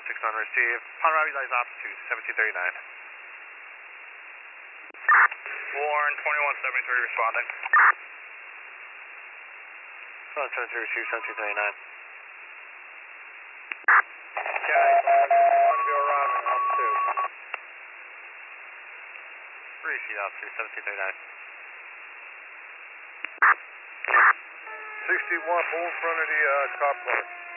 169 receive. Panorami lies altitude 1739. Warren 2173 responding. 173 receive 1739. Okay, want to go around and altitude. 3 feet altitude 1739. 61, pull in front of the cop car.